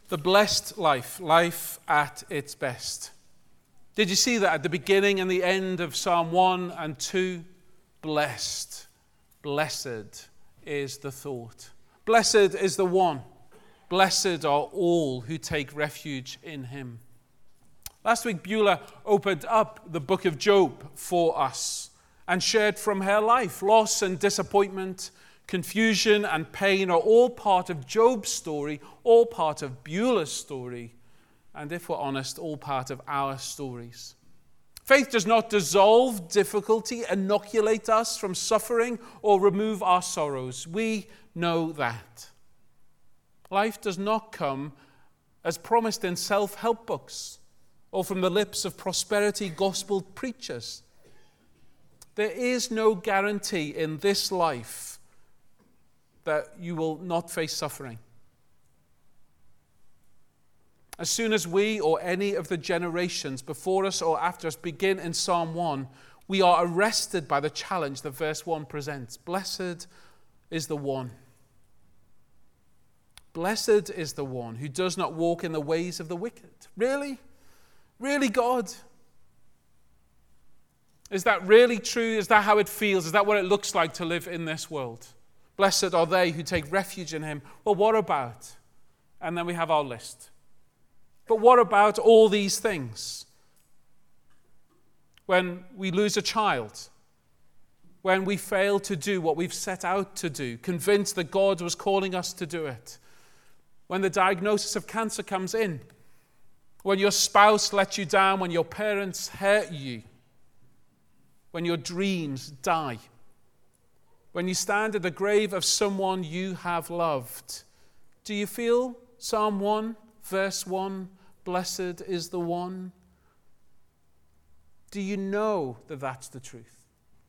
The blessed life, life at its best. Did you see that at the beginning and the end of Psalm 1 and 2? Blessed, blessed is the thought. Blessed is the one. Blessed are all who take refuge in him. Last week, Beulah opened up the book of Job for us and shared from her life. Loss and disappointment, confusion and pain are all part of Job's story, all part of Beulah's story, and if we're honest, all part of our stories. Faith does not dissolve difficulty, inoculate us from suffering, or remove our sorrows. We know that. Life does not come as promised in self-help books or from the lips of prosperity gospel preachers. There is no guarantee in this life that you will not face suffering. As soon as we or any of the generations before us or after us begin in Psalm 1, we are arrested by the challenge that verse 1 presents. Blessed is the one. Blessed is the one who does not walk in the ways of the wicked. Really? Really, God? Is that really true? Is that how it feels? Is that what it looks like to live in this world? Blessed are they who take refuge in him. Well, what about? And then we have our list. But what about all these things? When we lose a child, when we fail to do what we've set out to do, convinced that God was calling us to do it, when the diagnosis of cancer comes in, when your spouse lets you down, when your parents hurt you, when your dreams die, when you stand at the grave of someone you have loved, do you feel Psalm 1, verse 1, blessed is the one? Do you know that that's the truth?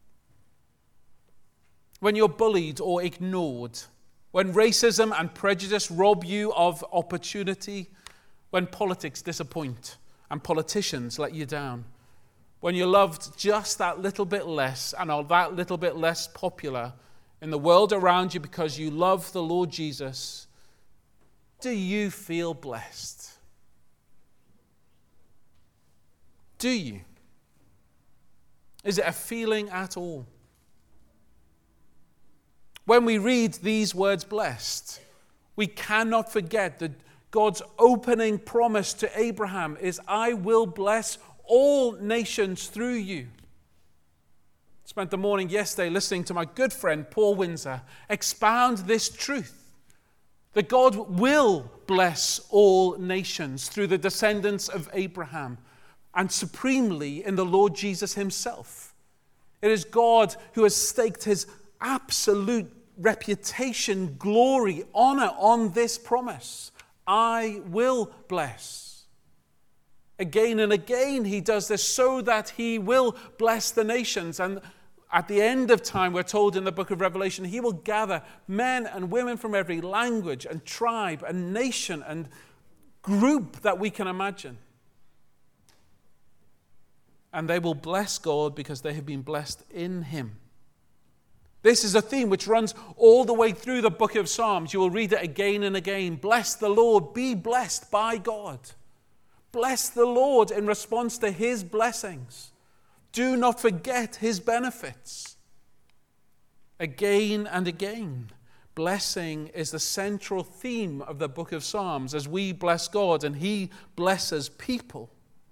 When you're bullied or ignored, when racism and prejudice rob you of opportunity, when politics disappoint and politicians let you down, when you're loved just that little bit less and are that little bit less popular in the world around you because you love the Lord Jesus, do you feel blessed? Do you? Is it a feeling at all? When we read these words, blessed, we cannot forget that God's opening promise to Abraham is, I will bless all nations through you. Spent the morning yesterday listening to my good friend Paul Windsor expound this truth, that God will bless all nations through the descendants of Abraham, and supremely in the Lord Jesus himself. It is God who has staked his absolute reputation, glory, honor on this promise. I will bless. Again and again he does this so that he will bless the nations. And at the end of time, we're told in the book of Revelation, he will gather men and women from every language and tribe and nation and group that we can imagine. And they will bless God because they have been blessed in him. This is a theme which runs all the way through the book of Psalms. You will read it again and again. Bless the Lord, be blessed by God. Bless the Lord in response to his blessings. Do not forget his benefits. Again and again, blessing is the central theme of the book of Psalms as we bless God and he blesses people.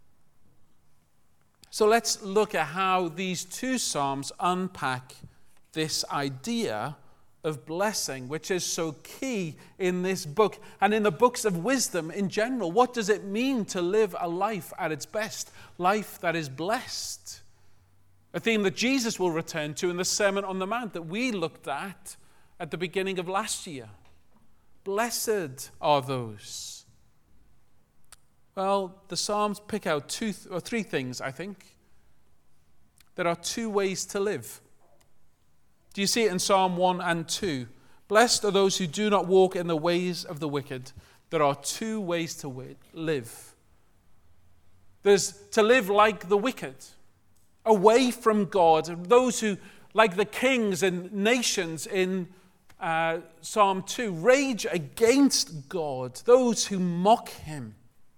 So let's look at how these two Psalms unpack this idea of blessing, which is so key in this book and in the books of wisdom in general. What does it mean to live a life at its best? Life that is blessed. A theme that Jesus will return to in the Sermon on the Mount that we looked at the beginning of last year. Blessed are those. Well, the Psalms pick out three things, I think. There are two ways to live. Do you see it in Psalm 1 and 2? Blessed are those who do not walk in the ways of the wicked. There are two ways to live. There's to live like the wicked, away from God. Those who, like the kings and nations in Psalm 2, rage against God, those who mock him,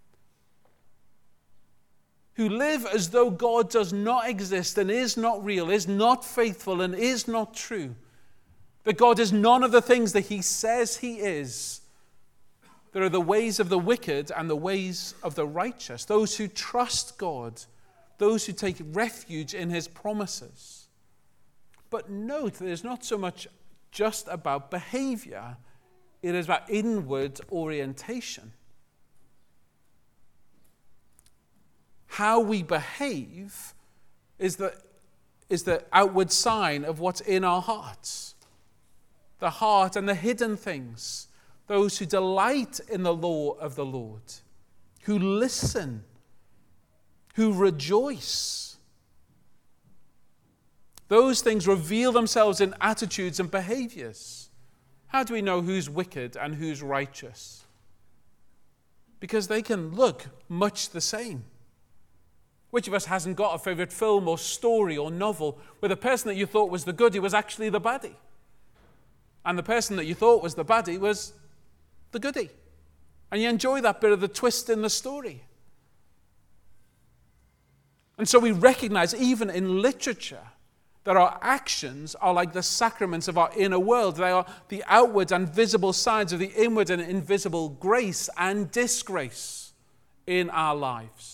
who live as though God does not exist and is not real, is not faithful and is not true, that God is none of the things that he says he is. There are the ways of the wicked and the ways of the righteous, those who trust God, those who take refuge in his promises. But note that it's not so much just about behavior, it is about inward orientation. How we behave is the outward sign of what's in our hearts. The heart and the hidden things. Those who delight in the law of the Lord, who listen, who rejoice. Those things reveal themselves in attitudes and behaviors. How do we know who's wicked and who's righteous? Because they can look much the same. Which of us hasn't got a favorite film or story or novel where the person that you thought was the goodie was actually the baddie? And the person that you thought was the baddie was the goodie. And you enjoy that bit of the twist in the story. And so we recognize, even in literature, that our actions are like the sacraments of our inner world. They are the outward and visible signs of the inward and invisible grace and disgrace in our lives.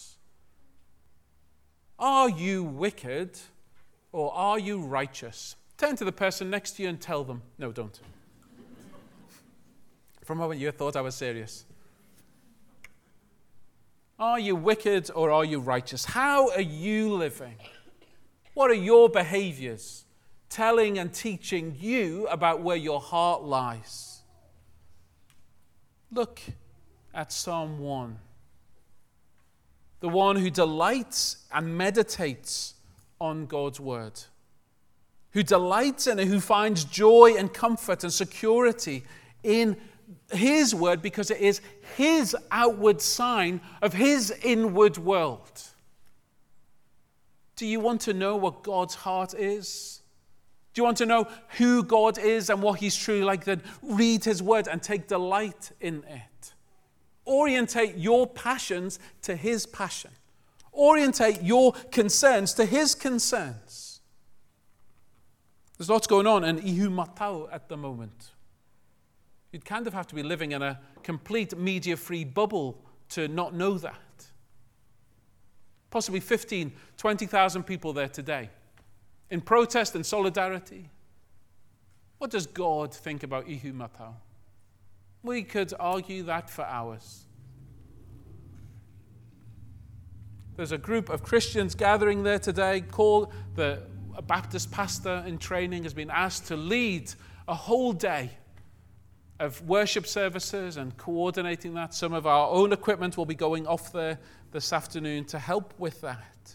Are you wicked or are you righteous? Turn to the person next to you and tell them. No, don't. For a moment you thought I was serious. Are you wicked or are you righteous? How are you living? What are your behaviors telling and teaching you about where your heart lies? Look at Psalm 1. The one who delights and meditates on God's word, who delights in it, who finds joy and comfort and security in his word because it is his outward sign of his inward world. Do you want to know what God's heart is? Do you want to know who God is and what he's truly like? Then read his word and take delight in it. Orientate your passions to his passion. Orientate your concerns to his concerns. There's lots going on in Ihumatao at the moment. You'd kind of have to be living in a complete media-free bubble to not know that. Possibly 15, 20,000 people there today in protest and solidarity. What does God think about Ihumatao? We could argue that for hours. There's a group of Christians gathering there today called a Baptist pastor in training has been asked to lead a whole day of worship services and coordinating that. Some of our own equipment will be going off there this afternoon to help with that.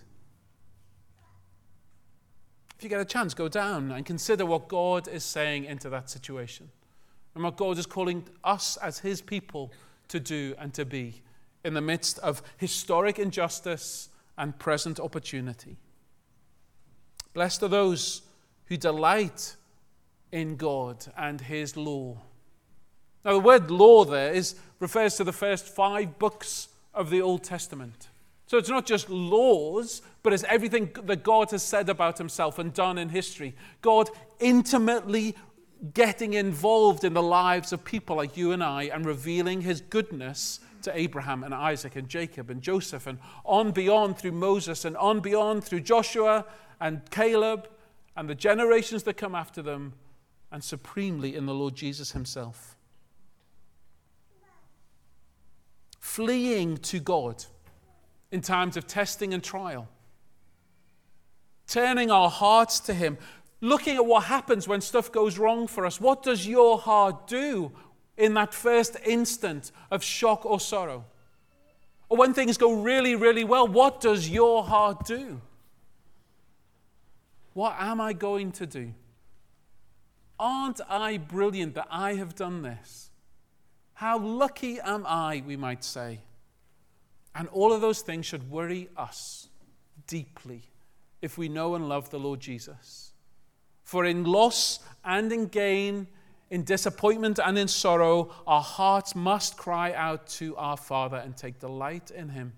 If you get a chance, go down and consider what God is saying into that situation. And what God is calling us as his people to do and to be in the midst of historic injustice and present opportunity. Blessed are those who delight in God and his law. Now the word law there refers to the first 5 books of the Old Testament. So it's not just laws, but it's everything that God has said about himself and done in history. God intimately getting involved in the lives of people like you and I and revealing his goodness to Abraham and Isaac and Jacob and Joseph and on beyond through Moses and on beyond through Joshua and Caleb and the generations that come after them and supremely in the Lord Jesus himself. Fleeing to God in times of testing and trial. Turning our hearts to him. Looking at what happens when stuff goes wrong for us. What does your heart do in that first instant of shock or sorrow? Or when things go really, really well, what does your heart do? What am I going to do? Aren't I brilliant that I have done this? How lucky am I, we might say. And all of those things should worry us deeply if we know and love the Lord Jesus. For in loss and in gain, in disappointment and in sorrow, our hearts must cry out to our Father and take delight in him.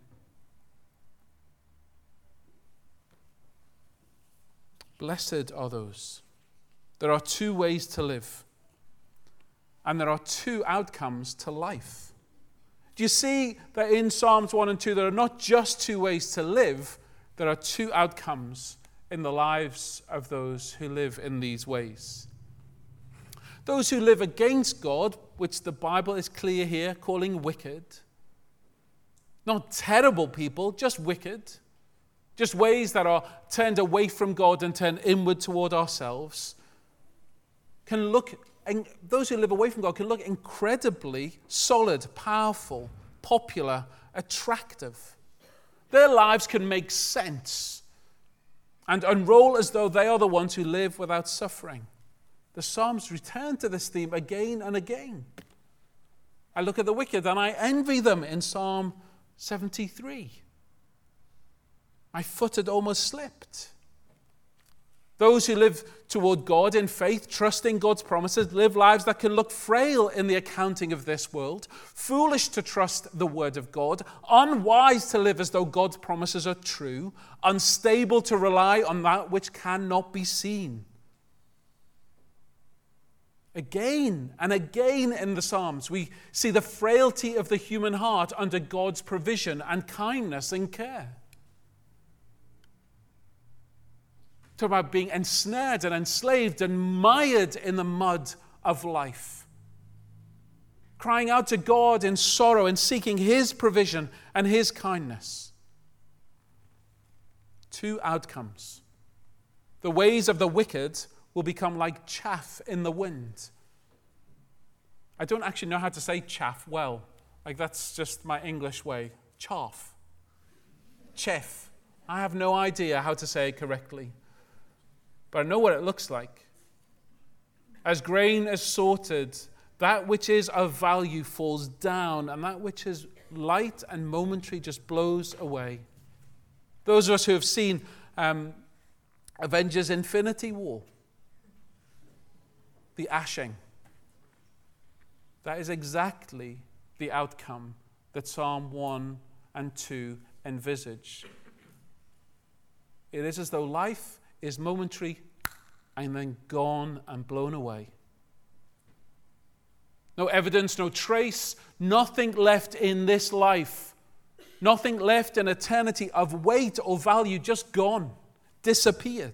Blessed are those. There are two ways to live, and there are two outcomes to life. Do you see that in Psalms 1 and 2, there are not just two ways to live, there are two outcomes in the lives of those who live in these ways. Those who live against God, which the Bible is clear here, calling wicked. Not terrible people, just wicked. Just ways that are turned away from God and turned inward toward ourselves. And those who live away from God can look incredibly solid, powerful, popular, attractive. Their lives can make sense and unroll as though they are the ones who live without suffering. The Psalms return to this theme again and again. I look at the wicked and I envy them in Psalm 73. My foot had almost slipped. Those who live toward God in faith, trusting God's promises, live lives that can look frail in the accounting of this world, foolish to trust the word of God, unwise to live as though God's promises are true, unstable to rely on that which cannot be seen. Again and again in the Psalms, we see the frailty of the human heart under God's provision and kindness and care. Talk about being ensnared and enslaved and mired in the mud of life. Crying out to God in sorrow and seeking his provision and his kindness. Two outcomes. The ways of the wicked will become like chaff in the wind. I don't actually know how to say chaff well. Like that's just my English way. Chaff. Chaff. I have no idea how to say it correctly. But I know what it looks like. As grain is sorted, that which is of value falls down, and that which is light and momentary just blows away. Those of us who have seen Avengers Infinity War, the ashing, that is exactly the outcome that Psalm 1 and 2 envisage. It is as though life is momentary and then gone and blown away. No evidence, no trace, nothing left in this life. Nothing left in eternity of weight or value, just gone, disappeared.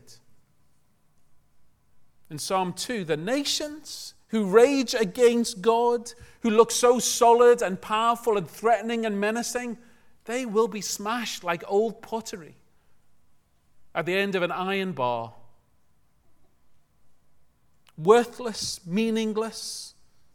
In Psalm 2, the nations who rage against God, who look so solid and powerful and threatening and menacing, they will be smashed like old pottery at the end of an iron bar. Worthless, meaningless.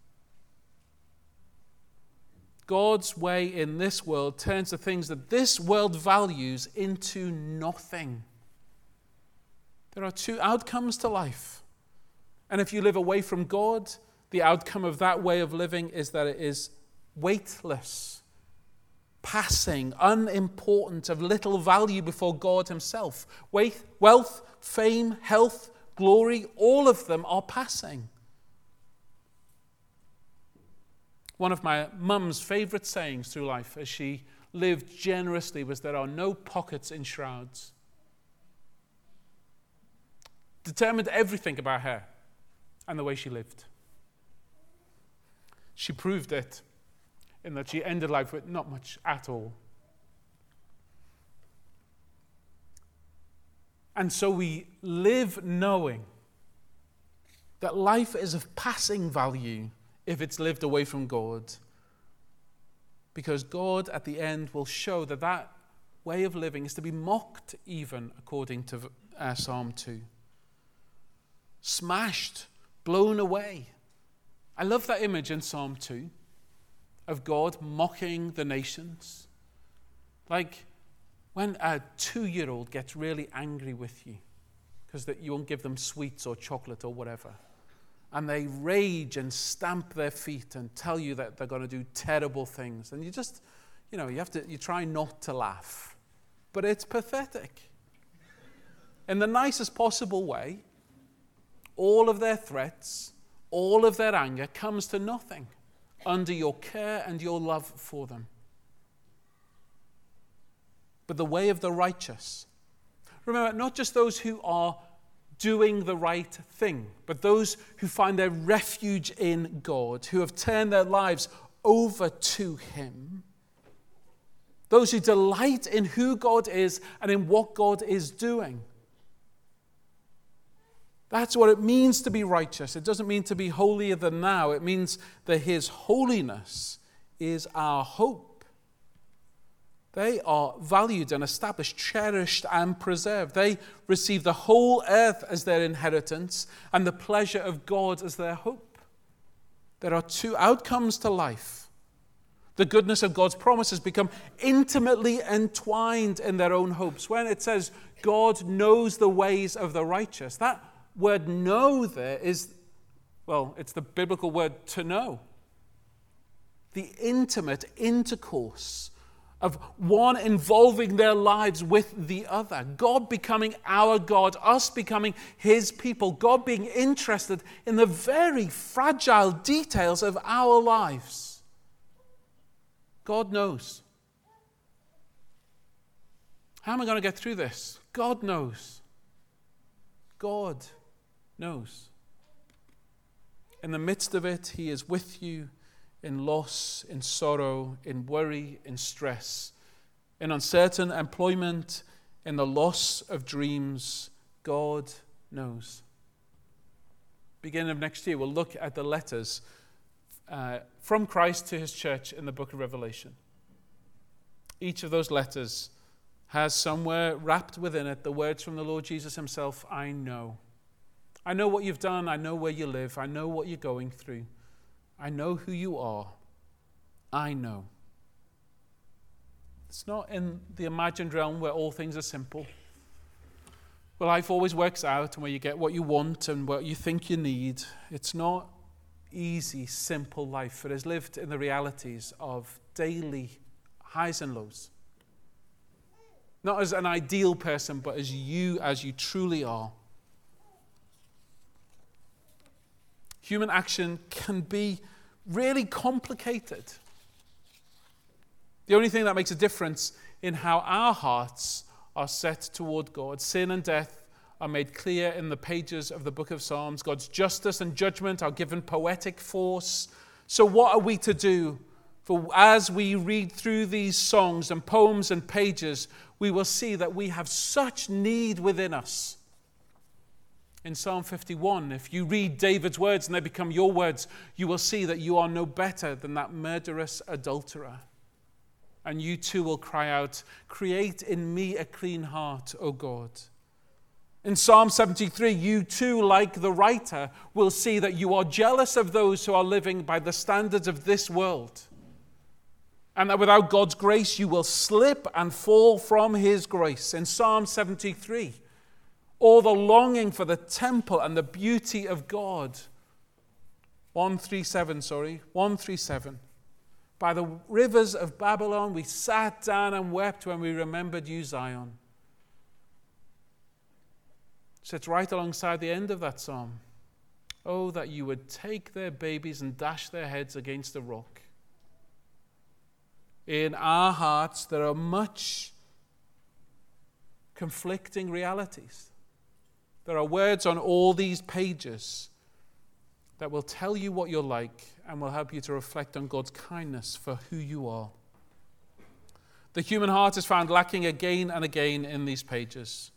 God's way in this world turns the things that this world values into nothing. There are two outcomes to life. And if you live away from God, the outcome of that way of living is that it is weightless, passing, unimportant, of little value before God himself. Wealth, fame, health, glory, all of them are passing. One of my mum's favorite sayings through life as she lived generously was, there are no pockets in shrouds. Determined everything about her and the way she lived. She proved it in that she ended life with not much at all. And so we live knowing that life is of passing value if it's lived away from God. Because God at the end will show that that way of living is to be mocked even, according to Psalm 2. Smashed, blown away. I love that image in Psalm 2 of God mocking the nations. Like when a 2-year-old gets really angry with you because that you won't give them sweets or chocolate or whatever, and they rage and stamp their feet and tell you that they're going to do terrible things, and you just, you try not to laugh, but it's pathetic. In the nicest possible way, all of their threats, all of their anger comes to nothing under your care and your love for them. But the way of the righteous, remember, not just those who are doing the right thing, but those who find their refuge in God, who have turned their lives over to Him, those who delight in who God is and in what God is doing. That's what it means to be righteous. It doesn't mean to be holier than thou. It means that His holiness is our hope. They are valued and established, cherished and preserved. They receive the whole earth as their inheritance and the pleasure of God as their hope. There are two outcomes to life. The goodness of God's promises become intimately entwined in their own hopes. When it says God knows the ways of the righteous, that word know there is, well, it's the biblical word to know. The intimate intercourse of one involving their lives with the other. God becoming our God, us becoming His people. God being interested in the very fragile details of our lives. God knows. How am I going to get through this? God knows. God knows. In the midst of it, He is with you in loss, in sorrow, in worry, in stress, in uncertain employment, in the loss of dreams. God knows. Beginning of next year, we'll look at the letters from Christ to His church in the book of Revelation. Each of those letters has somewhere wrapped within it the words from the Lord Jesus Himself, I know. I know what you've done. I know where you live. I know what you're going through. I know who you are. I know. It's not in the imagined realm where all things are simple, where life always works out and where you get what you want and what you think you need. It's not easy, simple life. It is lived in the realities of daily highs and lows. Not as an ideal person, but as you truly are. Human action can be really complicated. The only thing that makes a difference in how our hearts are set toward God. Sin and death are made clear in the pages of the book of Psalms. God's justice and judgment are given poetic force. So what are we to do? For as we read through these songs and poems and pages, we will see that we have such need within us. In Psalm 51, if you read David's words and they become your words, you will see that you are no better than that murderous adulterer. And you too will cry out, create in me a clean heart, O God. In Psalm 73, you too, like the writer, will see that you are jealous of those who are living by the standards of this world. And that without God's grace, you will slip and fall from His grace. In Psalm 73, all the longing for the temple and the beauty of God. 137. By the rivers of Babylon, we sat down and wept when we remembered you, Zion. Sits right alongside the end of that psalm. Oh, that you would take their babies and dash their heads against a rock. In our hearts, there are much conflicting realities. There are words on all these pages that will tell you what you're like and will help you to reflect on God's kindness for who you are. The human heart is found lacking again and again in these pages.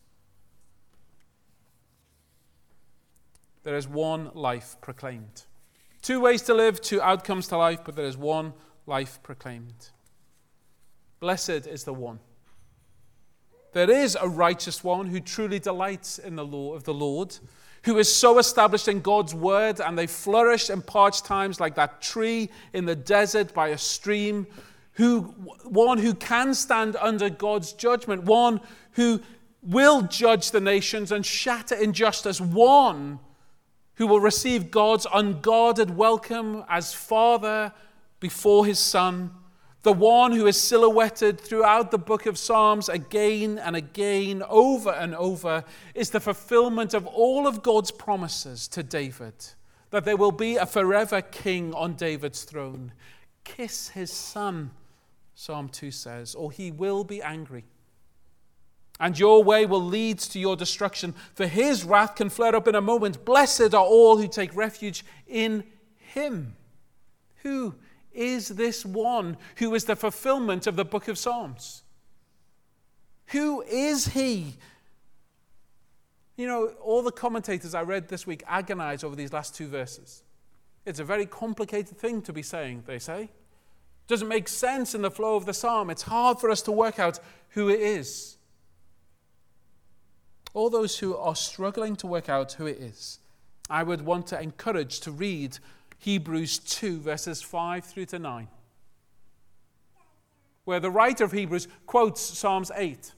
There is one life proclaimed. Two ways to live, two outcomes to life, but there is one life proclaimed. Blessed is the one. There is a righteous one who truly delights in the law of the Lord, who is so established in God's word, and they flourish in parched times like that tree in the desert by a stream, one who can stand under God's judgment, one who will judge the nations and shatter injustice, one who will receive God's unguarded welcome as Father before His Son. The one who is silhouetted throughout the book of Psalms again and again, over and over, is the fulfillment of all of God's promises to David. that there will be a forever king on David's throne. Kiss his son, Psalm 2 says, or he will be angry. And your way will lead to your destruction, for his wrath can flare up in a moment. Blessed are all who take refuge in him. Who is this one who is the fulfillment of the book of Psalms? Who is he? You know, all the commentators I read this week agonize over these last two verses. It's a very complicated thing to be saying, they say. It doesn't make sense in the flow of the psalm. It's hard for us to work out who it is. All those who are struggling to work out who it is, I would want to encourage to read Hebrews 2, verses 5 through to 9, where the writer of Hebrews quotes Psalms 8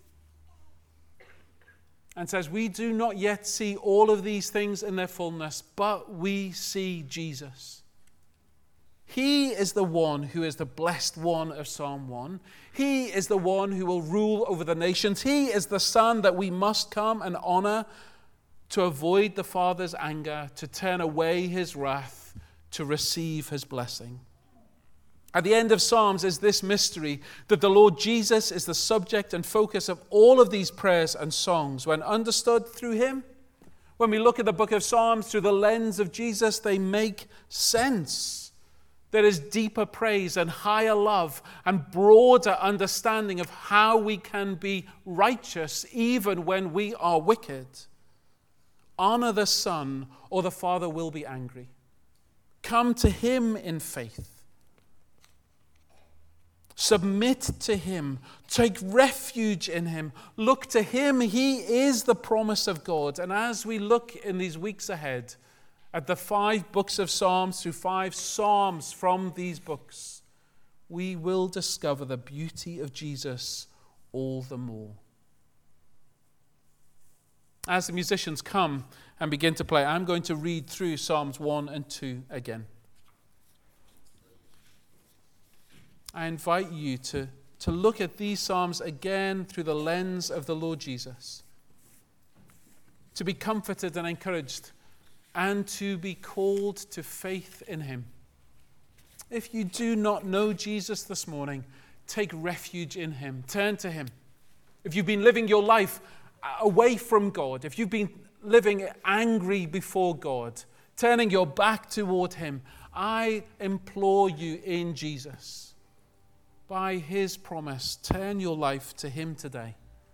and says, we do not yet see all of these things in their fullness, but we see Jesus. He is the one who is the blessed one of Psalm 1. He is the one who will rule over the nations. He is the Son that we must come and honor to avoid the Father's anger, to turn away his wrath, to receive his blessing. At the end of Psalms is this mystery that the Lord Jesus is the subject and focus of all of these prayers and songs. When understood through him, when we look at the book of Psalms through the lens of Jesus, they make sense. There is deeper praise and higher love and broader understanding of how we can be righteous even when we are wicked. Honor the Son, or the Father will be angry. Come to him in faith. Submit to him. Take refuge in him. Look to him. He is the promise of God. And as we look in these weeks ahead at the 5 books of Psalms through 5 psalms from these books, we will discover the beauty of Jesus all the more. As the musicians come and begin to play, I'm going to read through Psalms 1 and 2 again. I invite you to look at these Psalms again through the lens of the Lord Jesus, to be comforted and encouraged, and to be called to faith in him. If you do not know Jesus this morning, take refuge in him. Turn to him. If you've been living your life away from God, if you've been living angry before God, turning your back toward him, I implore you in Jesus, by his promise, turn your life to him today.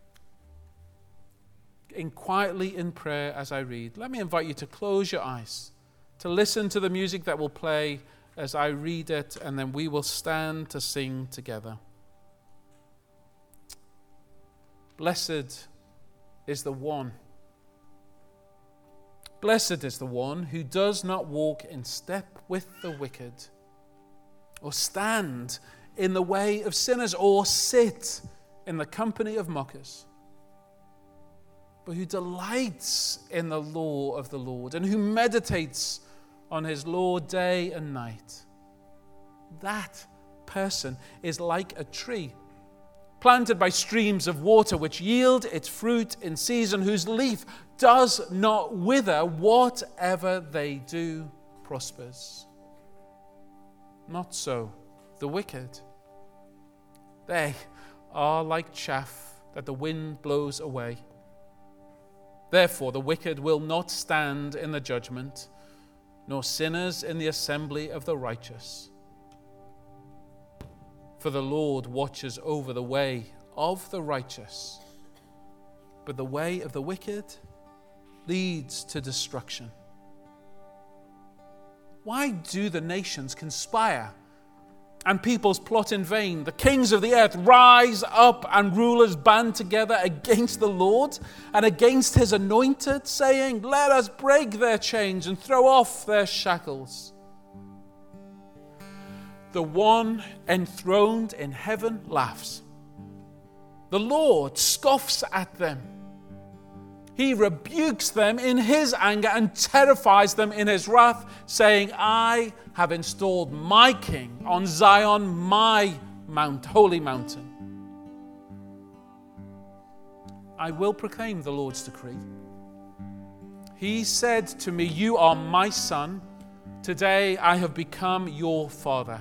Quietly in prayer as I read, let me invite you to close your eyes, to listen to the music that will play as I read it, and then we will stand to sing together. Blessed is the one. Blessed is the one who does not walk in step with the wicked, or stand in the way of sinners, or sit in the company of mockers, but who delights in the law of the Lord, and who meditates on his law day and night. That person is like a tree planted by streams of water, which yield its fruit in season, whose leaf does not wither. Whatever they do prospers. Not so the wicked. They are like chaff that the wind blows away. Therefore, the wicked will not stand in the judgment, nor sinners in the assembly of the righteous. For the Lord watches over the way of the righteous, but the way of the wicked leads to destruction. Why do the nations conspire and peoples plot in vain? The kings of the earth rise up and rulers band together against the Lord and against his anointed, saying, let us break their chains and throw off their shackles. The one enthroned in heaven laughs. The Lord scoffs at them. He rebukes them in his anger and terrifies them in his wrath, saying, I have installed my king on Zion, my holy mountain. I will proclaim the Lord's decree. He said to me, you are my son. Today I have become your father.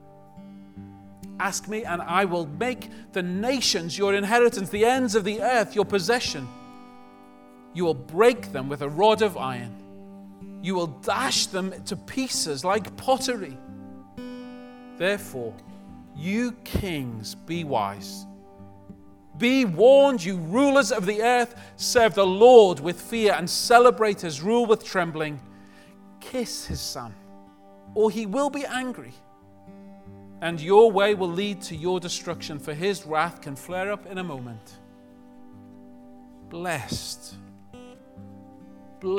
Ask me, and I will make the nations your inheritance, the ends of the earth your possession. You will break them with a rod of iron. You will dash them to pieces like pottery. Therefore, you kings, be wise. Be warned, you rulers of the earth. Serve the Lord with fear and celebrate his rule with trembling. Kiss his son, or he will be angry, and your way will lead to your destruction, for his wrath can flare up in a moment. Blessed,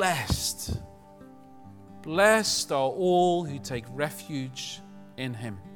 blessed, blessed are all who take refuge in him.